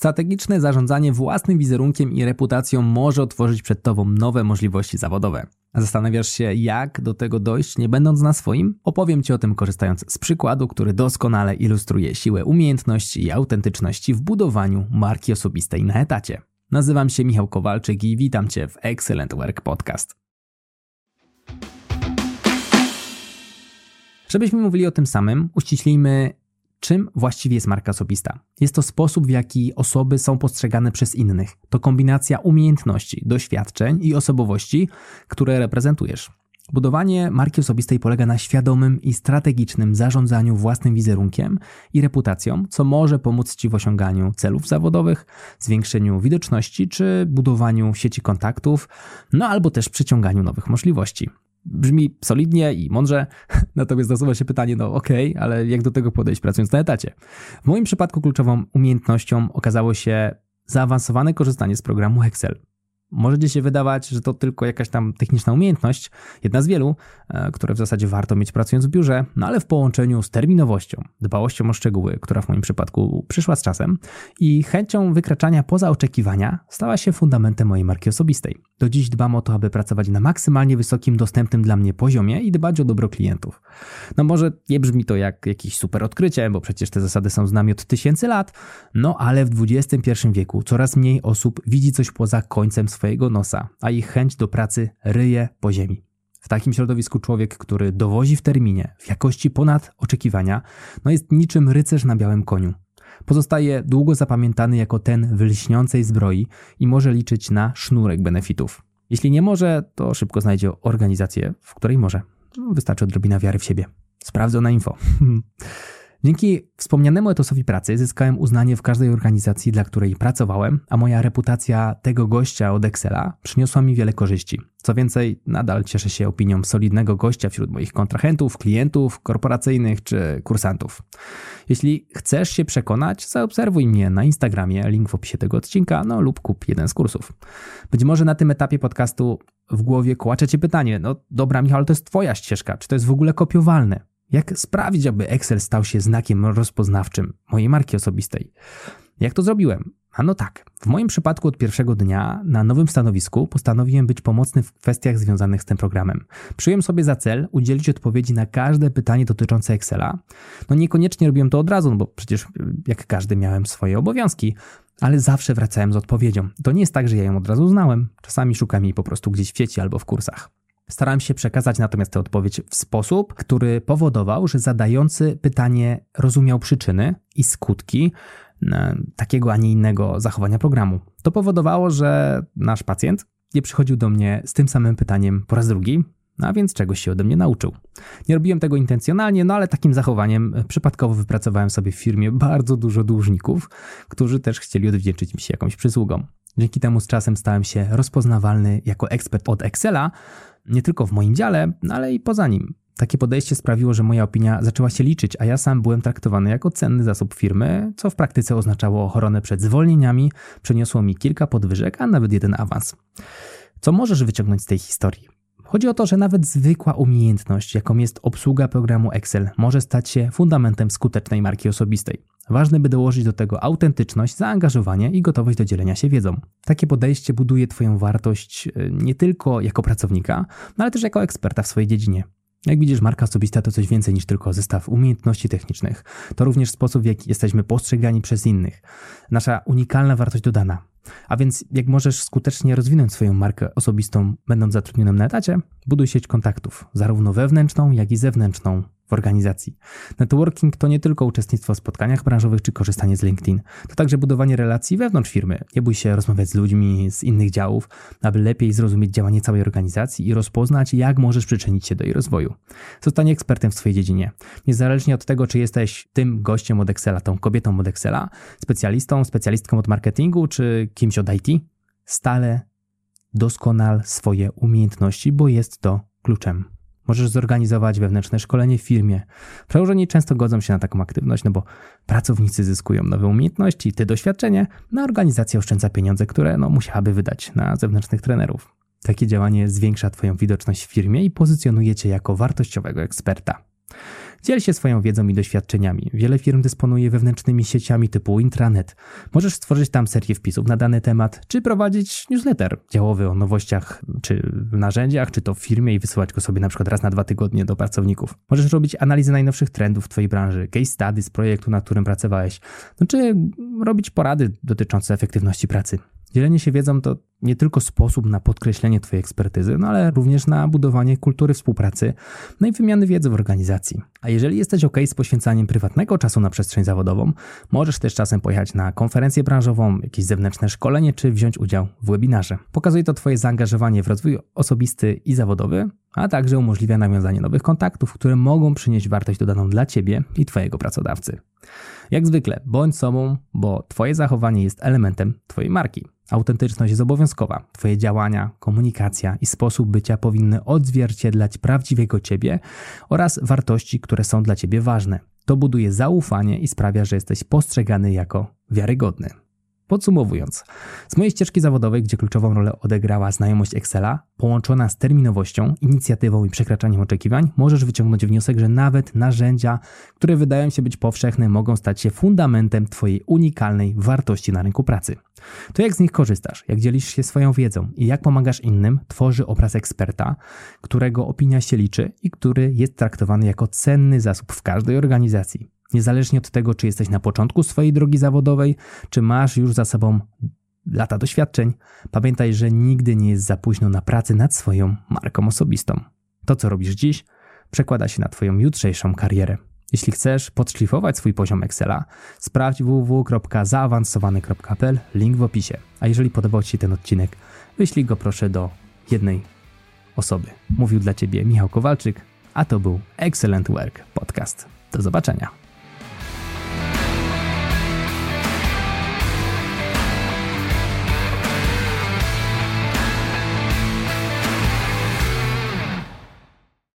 Strategiczne zarządzanie własnym wizerunkiem i reputacją może otworzyć przed Tobą nowe możliwości zawodowe. Zastanawiasz się, jak do tego dojść, nie będąc na swoim? Opowiem Ci o tym, korzystając z przykładu, który doskonale ilustruje siłę umiejętności i autentyczności w budowaniu marki osobistej na etacie. Nazywam się Michał Kowalczyk i witam Cię w Excellent Work Podcast. Żebyśmy mówili o tym samym, uściślijmy, czym właściwie jest marka osobista. Jest to sposób, w jaki osoby są postrzegane przez innych. To kombinacja umiejętności, doświadczeń i osobowości, które reprezentujesz. Budowanie marki osobistej polega na świadomym i strategicznym zarządzaniu własnym wizerunkiem i reputacją, co może pomóc Ci w osiąganiu celów zawodowych, zwiększeniu widoczności czy budowaniu sieci kontaktów, albo też przyciąganiu nowych możliwości. Brzmi solidnie i mądrze, natomiast nasuwa się pytanie, ale jak do tego podejść pracując na etacie? W moim przypadku kluczową umiejętnością okazało się zaawansowane korzystanie z programu Excel. Możecie się wydawać, że to tylko jakaś tam techniczna umiejętność, jedna z wielu, które w zasadzie warto mieć pracując w biurze, ale w połączeniu z terminowością, dbałością o szczegóły, która w moim przypadku przyszła z czasem i chęcią wykraczania poza oczekiwania stała się fundamentem mojej marki osobistej. Do dziś dbam o to, aby pracować na maksymalnie wysokim, dostępnym dla mnie poziomie i dbać o dobro klientów. Może nie brzmi to jak jakieś super odkrycie, bo przecież te zasady są z nami od tysięcy lat, ale w XXI wieku coraz mniej osób widzi coś poza końcem swojego nosa, a ich chęć do pracy ryje po ziemi. W takim środowisku człowiek, który dowozi w terminie, w jakości ponad oczekiwania, jest niczym rycerz na białym koniu. Pozostaje długo zapamiętany jako ten w lśniącej zbroi i może liczyć na sznurek benefitów. Jeśli nie może, to szybko znajdzie organizację, w której może. Wystarczy odrobina wiary w siebie. Sprawdzone info. Dzięki wspomnianemu etosowi pracy zyskałem uznanie w każdej organizacji, dla której pracowałem, a moja reputacja tego gościa od Excela przyniosła mi wiele korzyści. Co więcej, nadal cieszę się opinią solidnego gościa wśród moich kontrahentów, klientów korporacyjnych czy kursantów. Jeśli chcesz się przekonać, zaobserwuj mnie na Instagramie, link w opisie tego odcinka, lub kup jeden z kursów. Być może na tym etapie podcastu w głowie kołacze Cię pytanie, dobra Michał, ale to jest Twoja ścieżka, czy to jest w ogóle kopiowalne? Jak sprawić, aby Excel stał się znakiem rozpoznawczym mojej marki osobistej? Jak to zrobiłem? W moim przypadku od pierwszego dnia na nowym stanowisku postanowiłem być pomocny w kwestiach związanych z tym programem. Przyjąłem sobie za cel udzielić odpowiedzi na każde pytanie dotyczące Excela. Niekoniecznie robiłem to od razu, bo przecież jak każdy miałem swoje obowiązki, ale zawsze wracałem z odpowiedzią. To nie jest tak, że ja ją od razu znałem. Czasami szukam jej po prostu gdzieś w sieci albo w kursach. Starałem się przekazać natomiast tę odpowiedź w sposób, który powodował, że zadający pytanie rozumiał przyczyny i skutki takiego, a nie innego zachowania programu. To powodowało, że nasz pacjent nie przychodził do mnie z tym samym pytaniem po raz drugi, a więc czegoś się ode mnie nauczył. Nie robiłem tego intencjonalnie, ale takim zachowaniem przypadkowo wypracowałem sobie w firmie bardzo dużo dłużników, którzy też chcieli odwdzięczyć mi się jakąś przysługą. Dzięki temu z czasem stałem się rozpoznawalny jako ekspert od Excela, nie tylko w moim dziale, ale i poza nim. Takie podejście sprawiło, że moja opinia zaczęła się liczyć, a ja sam byłem traktowany jako cenny zasób firmy, co w praktyce oznaczało ochronę przed zwolnieniami, przyniosło mi kilka podwyżek, a nawet jeden awans. Co możesz wyciągnąć z tej historii? Chodzi o to, że nawet zwykła umiejętność, jaką jest obsługa programu Excel, może stać się fundamentem skutecznej marki osobistej. Ważne, by dołożyć do tego autentyczność, zaangażowanie i gotowość do dzielenia się wiedzą. Takie podejście buduje Twoją wartość nie tylko jako pracownika, ale też jako eksperta w swojej dziedzinie. Jak widzisz, marka osobista to coś więcej niż tylko zestaw umiejętności technicznych. To również sposób, w jaki jesteśmy postrzegani przez innych. Nasza unikalna wartość dodana. A więc jak możesz skutecznie rozwinąć swoją markę osobistą, będąc zatrudnionym na etacie, buduj sieć kontaktów, zarówno wewnętrzną, jak i zewnętrzną w organizacji. Networking to nie tylko uczestnictwo w spotkaniach branżowych czy korzystanie z LinkedIn. To także budowanie relacji wewnątrz firmy. Nie bój się rozmawiać z ludźmi z innych działów, aby lepiej zrozumieć działanie całej organizacji i rozpoznać, jak możesz przyczynić się do jej rozwoju. Zostań ekspertem w swojej dziedzinie. Niezależnie od tego, czy jesteś tym gościem od Excela, tą kobietą od Excela, specjalistką od marketingu, czy kimś od IT, stale doskonal swoje umiejętności, bo jest to kluczem. Możesz zorganizować wewnętrzne szkolenie w firmie. Przełożeni często godzą się na taką aktywność, bo pracownicy zyskują nowe umiejętności, ty doświadczenie, a organizacja oszczędza pieniądze, które musiałaby wydać na zewnętrznych trenerów. Takie działanie zwiększa Twoją widoczność w firmie i pozycjonuje Cię jako wartościowego eksperta. Dziel się swoją wiedzą i doświadczeniami. Wiele firm dysponuje wewnętrznymi sieciami typu intranet. Możesz stworzyć tam serię wpisów na dany temat, czy prowadzić newsletter działowy o nowościach, czy w narzędziach, czy to w firmie i wysyłać go sobie na przykład raz na 2 tygodnie do pracowników. Możesz robić analizę najnowszych trendów w twojej branży, case study z projektu, na którym pracowałeś, czy robić porady dotyczące efektywności pracy. Dzielenie się wiedzą to nie tylko sposób na podkreślenie twojej ekspertyzy, ale również na budowanie kultury współpracy, i wymiany wiedzy w organizacji. A jeżeli jesteś ok z poświęcaniem prywatnego czasu na przestrzeń zawodową, możesz też czasem pojechać na konferencję branżową, jakieś zewnętrzne szkolenie, czy wziąć udział w webinarze. Pokazuje to twoje zaangażowanie w rozwój osobisty i zawodowy, a także umożliwia nawiązanie nowych kontaktów, które mogą przynieść wartość dodaną dla ciebie i twojego pracodawcy. Jak zwykle, bądź sobą, bo twoje zachowanie jest elementem twojej marki. Autentyczność jest obowiązkowa. Twoje działania, komunikacja i sposób bycia powinny odzwierciedlać prawdziwego ciebie oraz wartości, które są dla ciebie ważne. To buduje zaufanie i sprawia, że jesteś postrzegany jako wiarygodny. Podsumowując, z mojej ścieżki zawodowej, gdzie kluczową rolę odegrała znajomość Excela, połączona z terminowością, inicjatywą i przekraczaniem oczekiwań, możesz wyciągnąć wniosek, że nawet narzędzia, które wydają się być powszechne, mogą stać się fundamentem twojej unikalnej wartości na rynku pracy. To jak z nich korzystasz, jak dzielisz się swoją wiedzą i jak pomagasz innym, tworzy obraz eksperta, którego opinia się liczy i który jest traktowany jako cenny zasób w każdej organizacji. Niezależnie od tego, czy jesteś na początku swojej drogi zawodowej, czy masz już za sobą lata doświadczeń, pamiętaj, że nigdy nie jest za późno na pracę nad swoją marką osobistą. To, co robisz dziś, przekłada się na twoją jutrzejszą karierę. Jeśli chcesz podszlifować swój poziom Excela, sprawdź www.zaawansowany.pl, link w opisie. A jeżeli podobał ci się ten odcinek, wyślij go proszę do jednej osoby. Mówił dla ciebie Michał Kowalczyk, a to był Excellent Work Podcast. Do zobaczenia.